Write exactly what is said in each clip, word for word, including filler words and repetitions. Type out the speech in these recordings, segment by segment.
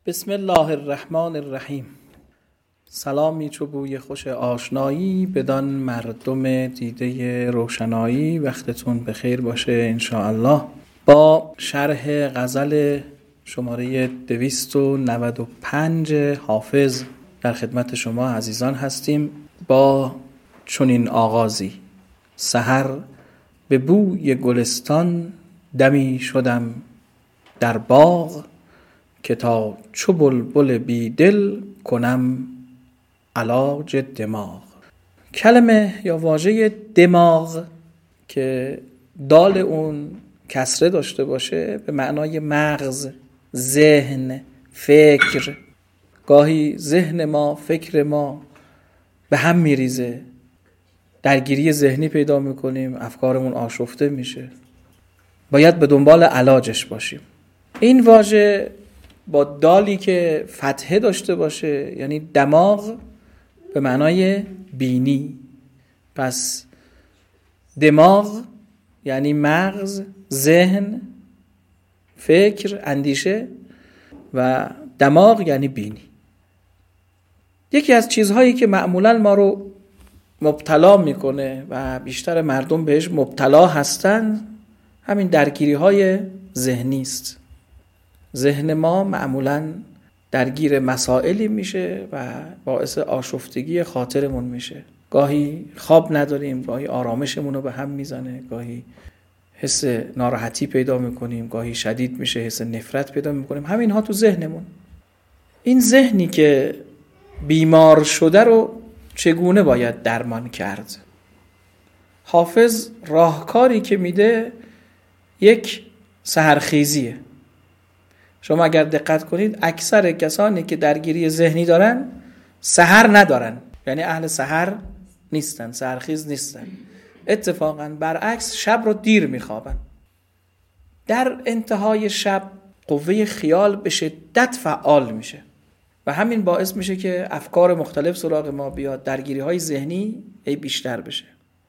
بسم الله الرحمن الرحیم. سلامی چو بوی خوش آشنایی، بدان مردم دیده روشنایی. وقتتون بخیر باشه انشاءالله. با شرح غزل شماره دویست و نود و پنج حافظ در خدمت شما عزیزان هستیم با چنین آغازی: سحر به بوی گلستان، دمی شدم در باغ، که تا چو بلبل بی دل کنم علاج دماغ. کلمه یا واژه دماغ که دال اون کسره داشته باشه به معنای مغز، ذهن، فکر. گاهی ذهن ما، فکر ما به هم میریزه، درگیری ذهنی پیدا میکنیم، افکارمون آشفته میشه، باید به دنبال علاجش باشیم. این واژه با دالی که فتحه داشته باشه یعنی دماغ به معنای بینی. پس دماغ یعنی مغز، ذهن، فکر، اندیشه، و دماغ یعنی بینی. یکی از چیزهایی که معمولا ما رو مبتلا میکنه و بیشتر مردم بهش مبتلا هستن همین درگیری های ذهنی است. ذهن ما معمولاً درگیر مسائلی میشه و باعث آشفتگی خاطرمون میشه. گاهی خواب نداریم، گاهی آرامشمون رو به هم میزنه، گاهی حس ناراحتی پیدا میکنیم، گاهی شدید میشه، حس نفرت پیدا میکنیم. همین ها تو ذهنمون. این ذهنی که بیمار شده رو چگونه باید درمان کرد؟ حافظ راهکاری که میده یک سحرخیزیه. شما اگر دقت کنید اکثر کسانی که درگیری ذهنی دارن سحر ندارن، یعنی اهل سحر نیستن، سحرخیز نیستن. اتفاقا برعکس شب رو دیر میخوابن. در انتهای شب قوه خیال به شدت فعال میشه و همین باعث میشه که افکار مختلف سراغ ما بیاد، درگیری های ذهنی ای بیشتر بشه.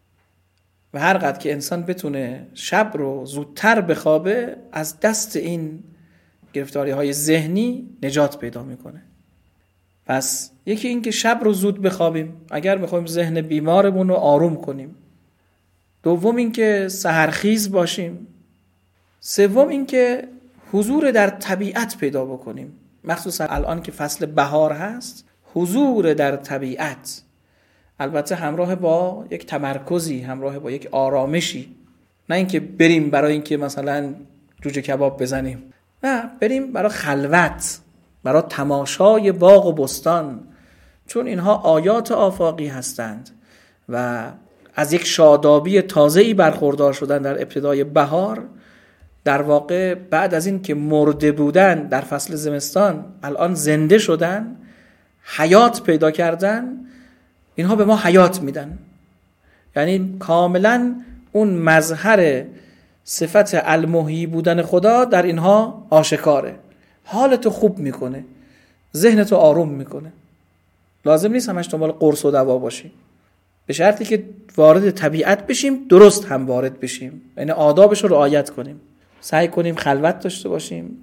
و هر قدر که انسان بتونه شب رو زودتر بخوابه از دست این گرفتاری های ذهنی نجات پیدا میکنه. پس یکی این که شب رو زود بخوابیم اگر میخوایم ذهن بیمارمون رو آروم کنیم. دوم این که سحرخیز باشیم. سوم این که حضور در طبیعت پیدا بکنیم، مخصوصا الان که فصل بهار هست. حضور در طبیعت، البته همراه با یک تمرکزی، همراه با یک آرامشی. نه اینکه بریم برای اینکه مثلا جوجه کباب بزنیم، نه، بریم برای خلوت، برای تماشای باغ و بستان، چون اینها آیات آفاقی هستند و از یک شادابی تازه‌ای برخوردار شدن در ابتدای بهار. در واقع بعد از این که مرده بودن در فصل زمستان الان زنده شدن، حیات پیدا کردن. اینها به ما حیات میدن، یعنی کاملا اون مظهر صفت المحیی بودن خدا در اینها آشکاره. حالتو خوب میکنه، ذهنتو آروم میکنه. لازم نیست همش دنبال قرص و دوا باشیم، به شرطی که وارد طبیعت بشیم، درست هم وارد بشیم، یعنی آدابش رو رعایت کنیم. سعی کنیم خلوت داشته باشیم،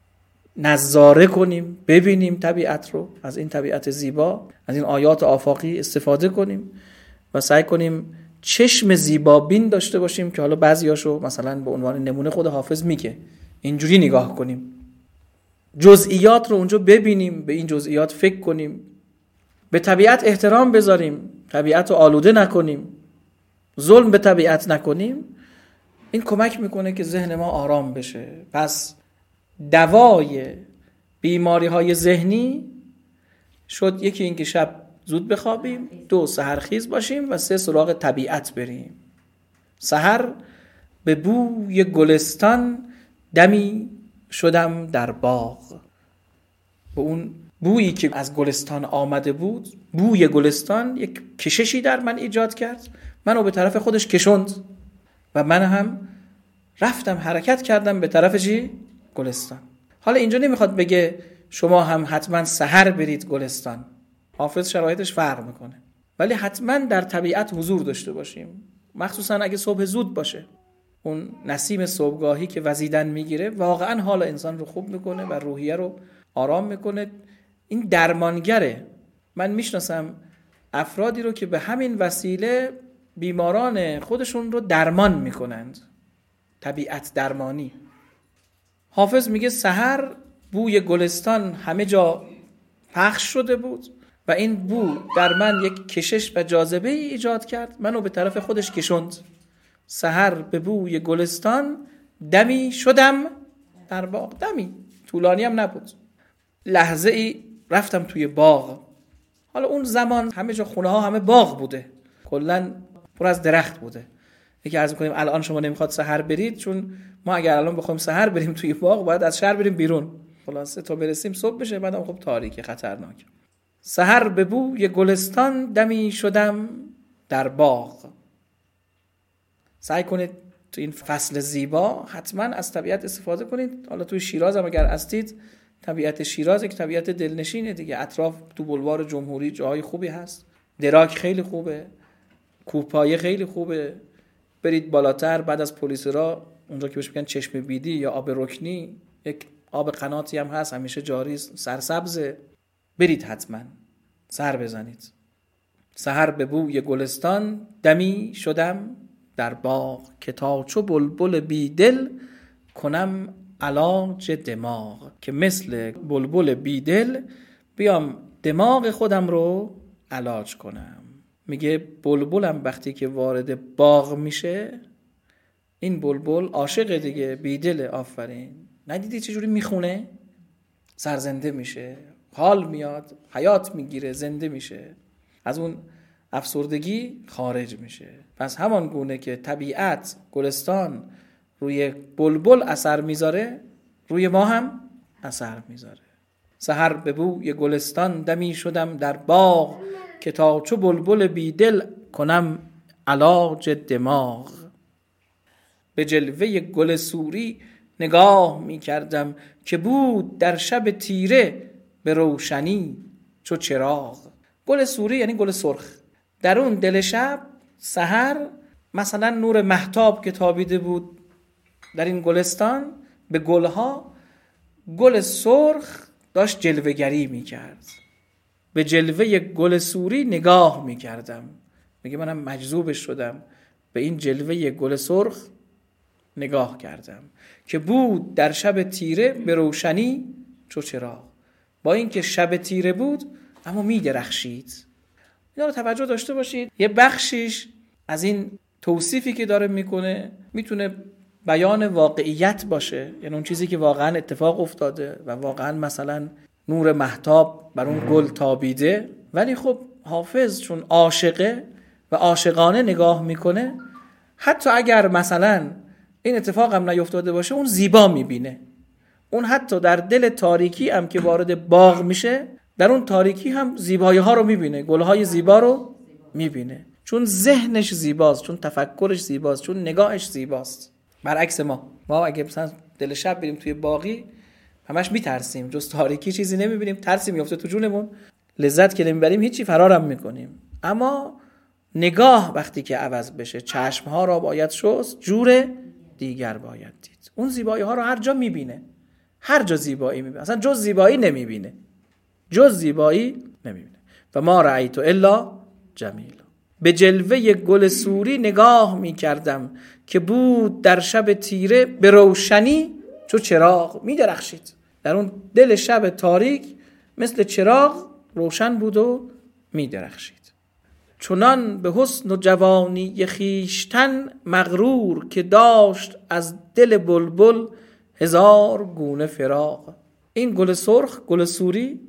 نظاره کنیم، ببینیم طبیعت رو، از این طبیعت زیبا، از این آیات آفاقی استفاده کنیم و سعی کنیم چشم زیبابین داشته باشیم که حالا بعضیاشو مثلا به عنوان نمونه خود حافظ میگه اینجوری نگاه کنیم، جزئیات رو اونجا ببینیم، به این جزئیات فکر کنیم، به طبیعت احترام بذاریم، طبیعت رو آلوده نکنیم، ظلم به طبیعت نکنیم. این کمک میکنه که ذهن ما آرام بشه. پس دوای بیماری های ذهنی شد یکی این که شب زود بخوابیم، دو سحرخیز باشیم و سه سراغ طبیعت بریم. سحر به بوی گلستان، دمی شدم در باغ. به اون بویی که از گلستان آمده بود، بوی گلستان یک کششی در من ایجاد کرد، منو به طرف خودش کشوند و من هم رفتم، حرکت کردم به طرف چی؟ گلستان. حالا اینجا نمیخواد بگه شما هم حتما سحر برید گلستان، حافظ شرایطش فرق میکنه، ولی حتما در طبیعت حضور داشته باشیم، مخصوصا اگه صبح زود باشه. اون نسیم صبحگاهی که وزیدن میگیره واقعا حال انسان رو خوب میکنه و روحیه رو آرام میکنه. این درمانگره. من میشناسم افرادی رو که به همین وسیله بیماران خودشون رو درمان میکنند، طبیعت درمانی. حافظ میگه سحر بوی گلستان همه جا پخش شده بود و این بو در من یک کشش و جاذبه ای ایجاد کرد، منو به طرف خودش کشوند. سحر به بوی گلستان دمی شدم در باغ. دمی طولانی هم نبود، لحظه ای رفتم توی باغ. حالا اون زمان همه جا خونه ها همه باغ بوده، کلن پر از درخت بوده. یکی عرض می‌کنیم الان شما نمیخواد سحر برید، چون ما اگر الان بخوایم سحر بریم توی باغ باید از شهر بریم بیرون، خلاصه تا برسیم صبح بشه، بعدم خب تاریکه، خطرناک. سحر به بوی گلستان دمی شدم در باغ. سعی کنید تو این فصل زیبا حتما از طبیعت استفاده کنید. حالا توی شیراز هم اگر هستید، طبیعت شیراز یک طبیعت دلنشینه دیگه. اطراف تو بولوار جمهوری جاهای خوبی هست، دراک خیلی خوبه، کوپایه خیلی خوبه. برید بالاتر بعد از پلیس را اونجا که بهش میگن چشم بیدی یا آب رکنی، یک آب قناتی هم هست همیشه جاری، سرسبزه. برید حتما سر بزنید. سحر به بوی گلستان دمی شدم در باغ، که تا چو بلبل بی دل کنم علاج دماغ. که مثل بلبل بی دل بیام دماغ خودم رو علاج کنم. میگه بلبلم وقتی که وارد باغ میشه، این بلبل عاشق دیگه، بی دل. آفرین، ندیدی چجوری میخونه؟ سرزنده میشه، حال میاد، حیات میگیره، زنده میشه، از اون افسردگی خارج میشه. پس همان گونه که طبیعت گلستان روی بلبل اثر میذاره، روی ما هم اثر میذاره. سحر به بوی گلستان دمی شدم در باغ، که تا چو بلبل بیدل کنم علاج دماغ. به جلوه گل سوری نگاه می کردم، که بود در شب تیره به روشنی چو چراغ. گل سوری یعنی گل سرخ. در اون دل شب سحر مثلا نور مهتاب که تابیده بود در این گلستان به گلها، گل سرخ داشت جلوه‌گری می کرد. به جلوه گل سوری نگاه می کردم. میگه منم مجذوبش شدم، به این جلوه گل سرخ نگاه کردم، که بود در شب تیره به روشنی چو چراغ. با اینکه شب تیره بود اما می درخشید. اینا رو توجه داشته باشید. یه بخشیش از این توصیفی که داره میکنه میتونه بیان واقعیت باشه، یعنی اون چیزی که واقعا اتفاق افتاده و واقعا مثلا نور مهتاب بر اون گل تابیده. ولی خب حافظ چون عاشقه و عاشقانه نگاه میکنه، حتی اگر مثلا این اتفاق هم نیفتاده باشه اون زیبا میبینه. اون حتی در دل تاریکی هم که وارد باغ میشه، در اون تاریکی هم زیبایی ها رو میبینه، گلهای زیبا رو میبینه، چون ذهنش زیباست، چون تفکرش زیباست، چون نگاهش زیباست. برعکس ما ما اگه مثلا دل شب بریم توی باغی همش میترسیم، جز تاریکی چیزی نمیبینیم، ترسی میفته تو جونمون، لذت که نمیبریم، هیچی، فرارم میکنیم. اما نگاه وقتی که عوض بشه، چشم ها را باید شست، جور دیگر باید دید. اون زیبایی ها رو هر جا میبینه، هر جا زیبایی میبینه، اصلا جز زیبایی نمیبینه، جز زیبایی نمیبینه. و ما رأیت الا جمیلا. به جلوه گل سوری نگاه میکردم، که بود در شب تیره به روشنی چو چراغ. میدرخشید در اون دل شب تاریک، مثل چراغ روشن بود و میدرخشید. چنان به حسن و جوانی خویشتن مغرور، که داشت از دل بلبل هزار گونه فراق. این گل سرخ، گل سوری،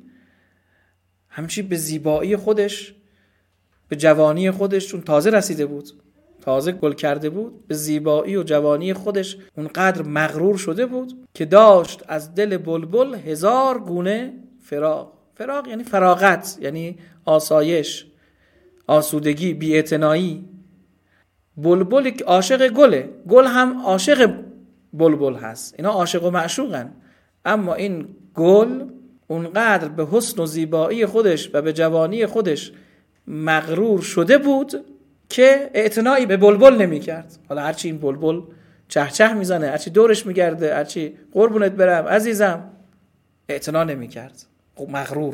همچی به زیبایی خودش، به جوانی خودش، چون تازه رسیده بود، تازه گل کرده بود، به زیبایی و جوانی خودش اونقدر مغرور شده بود که داشت از دل بلبل هزار گونه فراق. فراق یعنی فراغت، یعنی آسایش، آسودگی، بی‌اعتنایی. بلبل عاشق گله، گل هم عاشق بلبل هست، اینا عاشق و معشوقن. اما این گل اونقدر به حسن و زیبایی خودش و به جوانی خودش مغرور شده بود که اعتنایی به بلبل نمی کرد. حالا هرچی این بلبل چه چه میزنه، هرچی دورش میگرده، هرچی قربونت برم عزیزم، اعتنا نمی کرد. خب مغرور،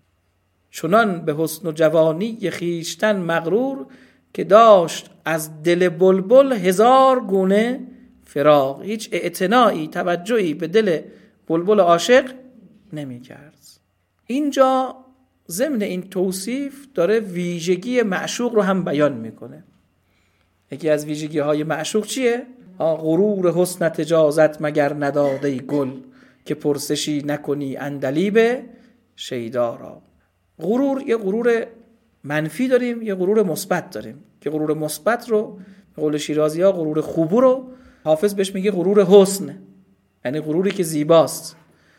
چنان به حسن و جوانی خیشتن مغرور، که داشت از دل بلبل هزار گونه فراق. هیچ اعتنایی، توجهی به دل بلبل عاشق نمی کرد. اینجا ضمن این توصیف داره ویژگی معشوق رو هم بیان میکنه. یکی از ویژگی های معشوق چیه؟ غرور حسنت اجازت مگر نداده گل، که پرسشی نکنی عندلیب شیدا را. غرور، یه غرور منفی داریم، یه غرور مثبت داریم، که غرور مثبت رو به قول شیرازی ها غرور خوبو رو حافظ بهش میگه غرور حسن، یعنی غروری که زیباست.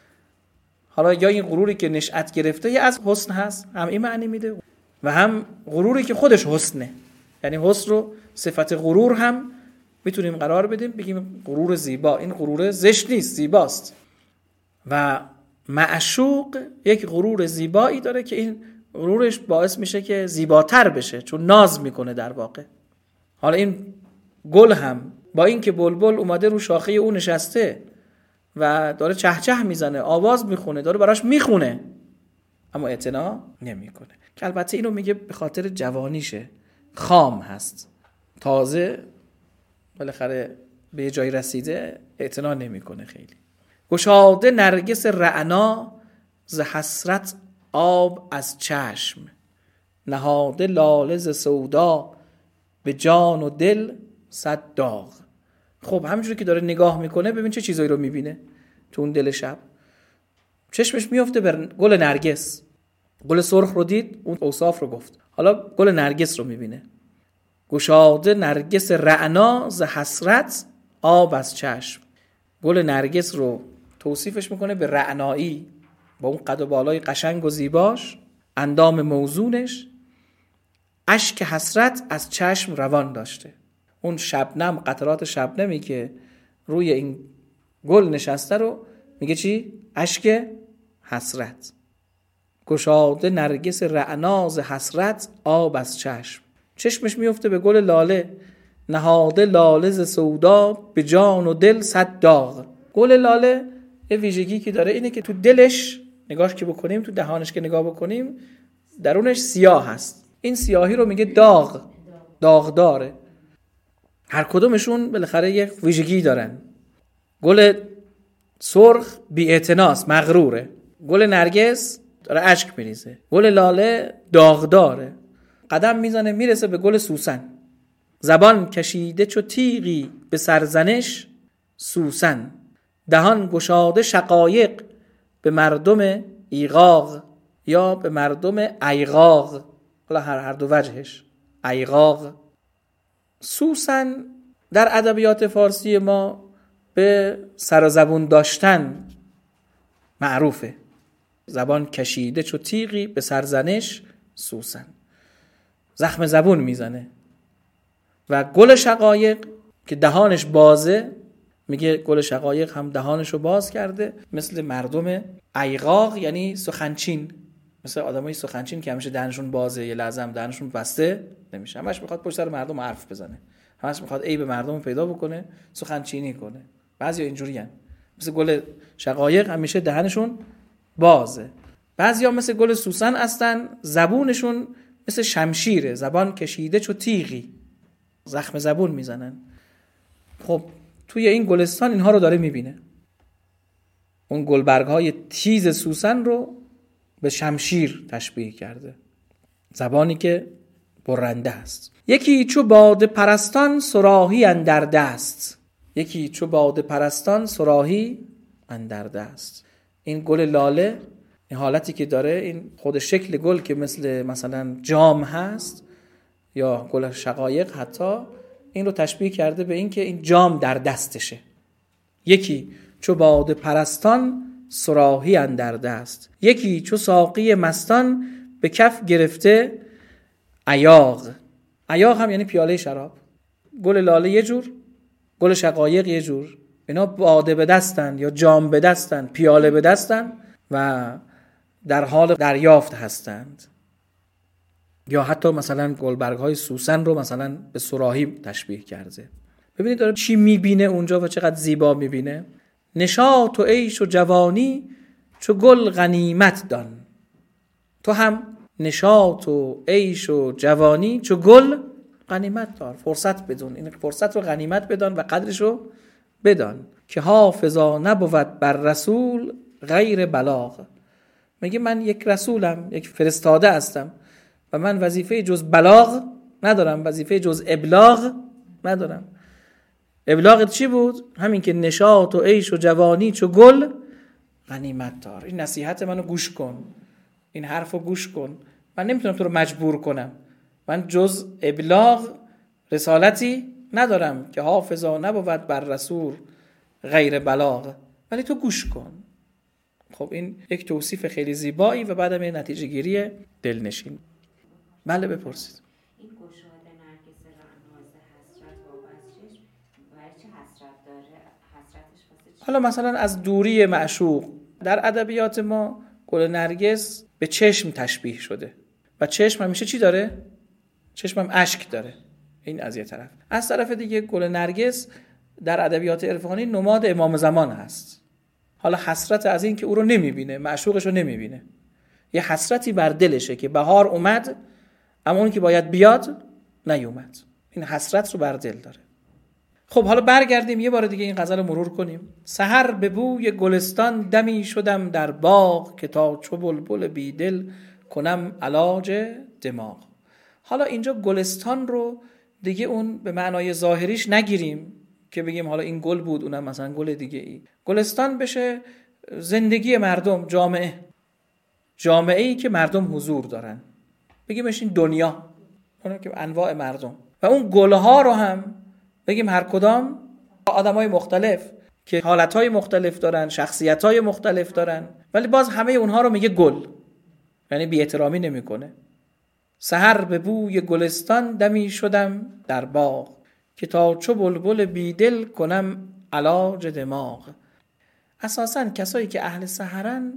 حالا یا این غروری که نشأت گرفته یا از حسن هست، هم این معنی میده، و هم غروری که خودش حسنه، یعنی حسن رو صفت غرور هم میتونیم قرار بدیم، بگیم غرور زیبا. این غرور زشت نیست، زیباست. و معشوق یک غرور زیبایی داره که این غرورش باعث میشه که زیباتر بشه، چون ناز میکنه در واقع. حالا این گل هم با این که بلبل اومده رو شاخه او نشسته و داره چهچه میزنه، آواز میخونه، داره براش میخونه، اما اعتنا نمیکنه. که البته اینو میگه به خاطر جوانیشه، خام هست، تازه بالاخره به یه جایی رسیده، اعتنا نمیکنه خیلی. گشاده نرگس رعنا ز حسرت آب از چشم، نهاده لاله ز سودا به جان و دل صد داغ. خب همینجوری که داره نگاه میکنه، ببین چه چیزایی رو میبینه تو اون دل شب. چشمش میفته بر گل نرگس. گل سرخ رو دید، اون اوصاف رو گفت، حالا گل نرگس رو میبینه. گشاده نرگس رعنا ز حسرت آب از چشم. گل نرگس رو توصیفش میکنه به رعنایی، با اون قد و بالای قشنگ و زیباش، اندام موزونش، اشک حسرت از چشم روان داشته. اون شبنم، قطرات شبنمی که روی این گل نشسته رو میگه چی؟ اشک حسرت. گشاده نرگس رعنا ز حسرت آب از چشم. چشمش میفته به گل لاله، نهاده لاله ز سودا به جان و دل صد داغ. گل لاله یه ویژگی که داره اینه که تو دلش نگاهش که بکنیم، تو دهانش که نگاه بکنیم، درونش سیاه هست. این سیاهی رو میگه داغ، داغداره. هر کدومشون بالاخره یک ویژگی دارن. گل سرخ بی‌اعتناست، مغروره. گل نرگس داره اشک میریزه. گل لاله داغداره. قدم میزنه میرسه به گل سوسن. زبان کشیده چو تیغی به سرزنش سوسن. دهان گشاده شقایق به مردم ایغاغ یا به مردم ایغاغ، حالا هر هر دو وجهش. ایغاغ. سوسن در ادبیات فارسی ما به سر و زبون داشتن معروفه. زبان کشیده چو تیغی به سرزنش سوسن. زخم زبون میزنه. و گل شقایق که دهانش بازه، میگه گل شقایق هم دهانشو باز کرده، مثل مردم ایغاغ یعنی سخنچین، مثل آدمای سخنچین که همیشه دهنشون بازه، یه لحظه هم دهنشون بسته نمیشه، همش میخواد پشت سر مردم حرف بزنه، همش میخواد عیب مردم پیدا بکنه، سخنچینی کنه. بعضیا اینجوریان، مثل گل شقایق همیشه دهنشون بازه. بعضیا مثل گل سوسن هستن، زبونشون مثل شمشیره، زبان کشیده چو تیغی، زخم زبون میزنن. خب توی این گلستان اینها رو داره میبینه. اون گلبرگ‌های تیز سوسن رو به شمشیر تشبیه کرده، زبانی که برنده است. یکی چو باده پرستان صراحی اندر دست، یکی چو باده پرستان صراحی اندر دست. این گل لاله، این حالتی که داره، این خود شکل گل که مثل مثلا جام هست یا گل شقایق حتی، این رو تشبیه کرده به این که این جام در دستشه. یکی چو باده پرستان صراحی اندر دست، یکی چو ساقی مستان به کف گرفته ایاغ. ایاغ هم یعنی پیاله شراب. گل لاله یه جور، گل شقایق یه جور. اینا باده به دستن یا جام به دستن، پیاله به دستن و در حال دریافت هستند. یا حتی مثلا گلبرگ‌های سوسن رو مثلا به صراحی تشبیه کرده. ببینید داره چی میبینه اونجا و چقدر زیبا میبینه. نشاط و عیش و جوانی چو گل غنیمت دان. تو هم نشاط و عیش و جوانی چو گل غنیمت دار. فرصت بدون، این فرصت رو غنیمت بدان و قدرش رو بدان که حافظا نبود بر رسول غیر بلاغ. میگه من یک رسولم، یک فرستاده هستم و من وظیفه جز بلاغ ندارم، وظیفه جز ابلاغ ندارم. ابلاغ چی بود؟ همین که نشاط و عیش و جوانی چو گل غنیمت دار. این نصیحت منو گوش کن، این حرفو گوش کن. من نمیتونم تو رو مجبور کنم، من جز ابلاغ رسالتی ندارم که حافظا نبود بر رسول غیر بلاغ، ولی تو گوش کن. خب این یک توصیف خیلی زیبایی و بعدم یه نتیجه گیری دلنشین. بله بپرسید. این گشاده نرگس رعناز حسرت و بسشش برای چه حسرت داره؟ حسرتش واسه چی؟ حالا مثلا از دوری معشوق در ادبیات ما گل نرگس به چشم تشبیه شده و چشم همیشه چی داره؟ چشم هم اشک داره. این از یه طرف. از طرف دیگه گل نرگس در ادبیات عرفانی نماد امام زمان هست. حالا حسرت از این که او رو نمیبینه، معشوقش رو نمیبینه، یه حسرتی بر دلشه که بهار اومد اما اون که باید بیاد نیومد. این حسرت رو بر دل داره. خب حالا برگردیم یه بار دیگه این غزل رو مرور کنیم. سحر به بوی گلستان دمی شدم در باغ که تا چو بلبل بیدل کنم علاج دماغ. حالا اینجا گلستان رو دیگه اون به معنای ظاهریش نگیریم که بگیم حالا این گل بود اونم مثلا گل دیگه ای. گلستان بشه زندگی مردم، جامعه، جامعه ای که مردم حضور دارن، بگیمش این دنیا، اون که انواع مردم، و اون گلها رو هم بگیم هر کدام آدمای مختلف که حالتهای مختلف دارن، شخصیتهای مختلف دارن، ولی باز همه اونها رو میگه گل، یعنی بی احترامی نمیکنه. سحر به بوی گلستان دمی شدم در باغ که تا چو بلبل بیدل کنم علاج دماغ. اساساً کسایی که اهل سحرن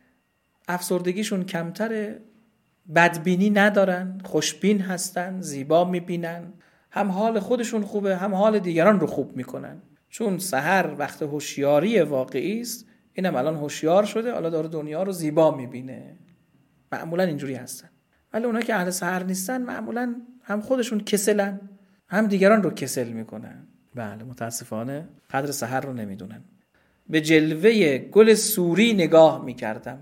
افسردگیشون کمتره، بدبینی ندارن، خوشبین هستن، زیبا میبینن، هم حال خودشون خوبه هم حال دیگران رو خوب میکنن. چون سحر وقت هوشیاری واقعی است، اینم الان هوشیار شده، حالا داره دنیا رو زیبا میبینه. معمولا اینجوری هستن. ولی اونایی که اهل سحر نیستن معمولا هم خودشون کسلن هم دیگران رو کسل میکنن. بله متاسفانه قدر سحر رو نمیدونن. به جلوه گل سوری نگاه میکردم.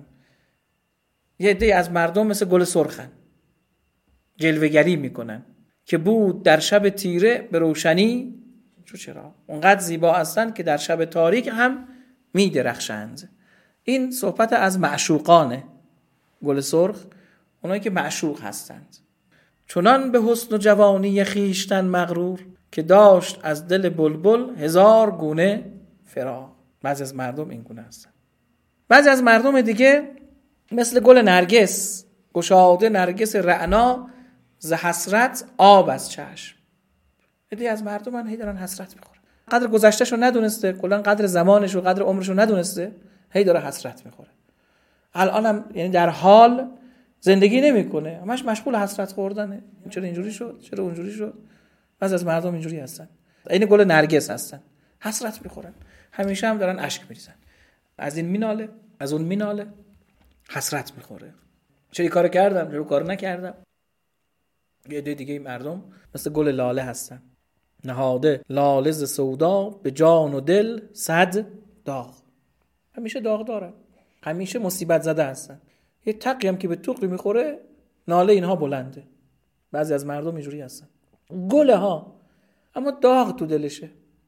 یه عده از مردم مثل گل سرخن، جلوه‌گری میکنن که بود در شب تیره به روشنی چو چرا. اونقدر زیبا هستن که در شب تاریک هم میدرخشند. این صحبت از معشوقانه. گل سرخ اونایی که معشوق هستند. چنان به حسن و جوانی خیشتن مغرور که داشت از دل بلبل هزار گونه فراق. بعضی از مردم این گونه هستن. بعضی از مردم دیگه مثل گل نرگس، گشاده نرگس رعنا ز حسرت آب از چشم. ایده از مردم من هی دارن حسرت میخوره، قدر گذشتهشو ندونسته، کلا قدر زمانش و قدر عمرشو ندونسته، هی داره حسرت میخوره. الانم یعنی در حال زندگی نمیکنه، همش مشغول حسرت خوردنه. چرا اینجوری شد؟ چرا اونجوری شد؟ بعضی از مردم اینجوری هستن، این گل نرگس هستن، حسرت میخورن، همیشه هم دارن اشک میریزن، از این میناله از اون میناله، حسرت میخوره. چه کارو کردم چه کارو نکردم. یه عده دیگه مردم مثل گل لاله هستن، نهاده لاله ز سودا به جان و دل صد داغ. همیشه داغ دارن، همیشه مصیبت زده هستن. یه تقی هم که به توقی میخوره ناله اینها بلنده. بعضی از مردم اینجوری هستن، گله ها اما داغ تو دلشه.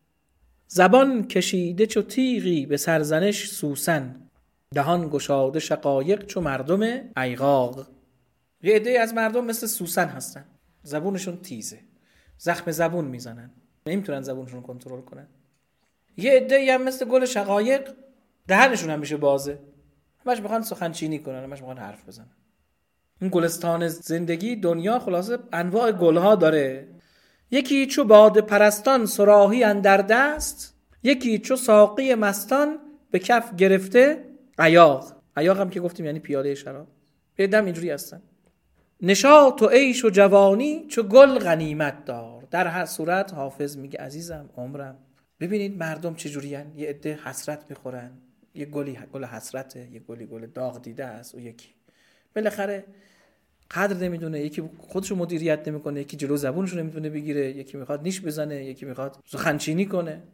زبان کشیده چو تیغی به سرزنش سوسن، دهان گشاده شقایق چو مردم ایغاغ. یه عده از مردم مثل سوسن هستن، زبونشون تیزه، زخم زبون میزنن، نمیتونن زبونشون کنترل کنن. یه عده هم مثل گل شقایق، دهنشون هم میشه بازه، همش میخوان سخنچینی کنن، همش میخوان حرف بزنن. این گلستان زندگی، دنیا خلاصه انواع گلها داره. یکی چو باد پرستان صراحی اندر دست، یکی چو ساقی مستان به کف گرفته ایاغ. ایاغ هم که گفتیم یعنی پیاله شراب. بیدم اینجوری هستن. نشاط و عیش و جوانی چو گل غنیمت دار. در هر صورت حافظ میگه عزیزم، عمرم، ببینید مردم چجوری هن. یه عده حسرت میخورن، یه گلی گل حسرته، یه گلی گل داغ دیده است، او یکی بالاخره قدر نمیدونه، یکی خودشو مدیریت نمیکنه، یکی جلو زبونشو نمیتونه بگیره، یکی میخواد نیش بزنه، یکی میخواد سخنچینی کنه.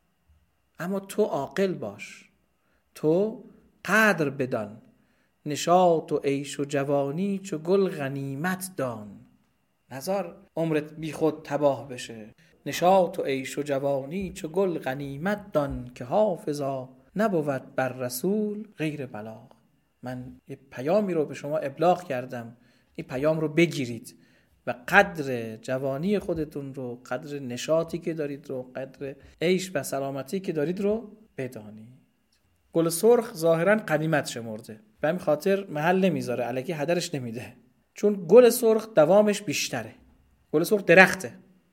اما تو عاقل باش، تو قدر بدان، نشاط و عیش و جوانی چو گل غنیمت دان. نزار عمرت بی خود تباه بشه. نشاط و عیش و جوانی چو گل غنیمت دان، که حافظا نبود بر رسول غیر بلاغ. من یه پیامی رو به شما ابلاغ کردم، این پیام رو بگیرید و قدر جوانی خودتون رو، قدر نشاطی که دارید رو، قدر عیش و سلامتی که دارید رو بدانید. گل سرخ ظاهراً غنیمت شمرده، به همین خاطر محل نمیذاره، الکی هدرش نمیده، چون گل سرخ دوامش بیشتره. گل سرخ درخته،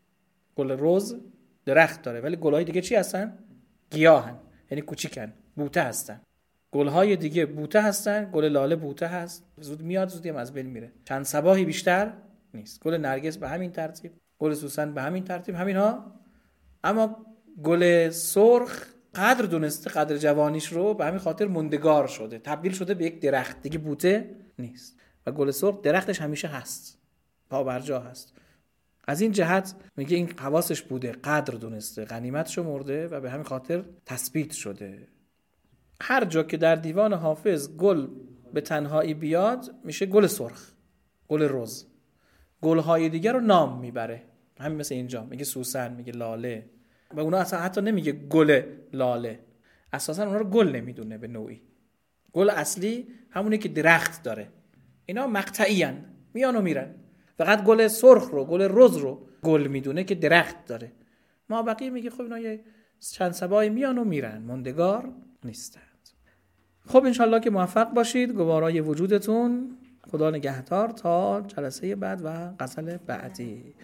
گل رز درخت داره، ولی گلهای دیگه چی هستن؟ گیاهن، یعنی کوچیکن، بوته هستن. گلهای دیگه بوته هستن، گل لاله بوته هست، زود میاد زودی هم از بین میره، چند صباحی بیشتر نیست. گل نرگس به همین ترتیب، گل سوسن به همین ترتیب، همین ها. اما گل سرخ قدر دونسته قدر جوانیش رو، به همین خاطر موندگار شده، تبدیل شده به یک درخت دیگه، بوته نیست. و گل سرخ درختش همیشه هست، پا بر جا هست. از این جهت میگه این حواسش بوده، قدر دونسته، غنیمت شمرده و به همین خاطر تثبیت شده. هر جا که در دیوان حافظ گل به تنهایی بیاد میشه گل سرخ، گل رز. گلهای دیگر رو نام میبره، همین مثل اینجا میگه سوسن، میگه لاله، و اونا اصلا حتی نمیگه گل لاله، اساسا اونا رو گل نمیدونه به نوعی. گل اصلی همونه که درخت داره، اینا مقطعی ان، میان و میرن. فقط گل سرخ رو، گل رز رو گل میدونه که درخت داره. ما بقیه میگه خب اینا یه چند صبایی میان و میرن، موندگار نیستند. خب انشالله که موفق باشید، گوارای وجودتون. خدا نگهدار تا جلسه بعد و غزل بعدی.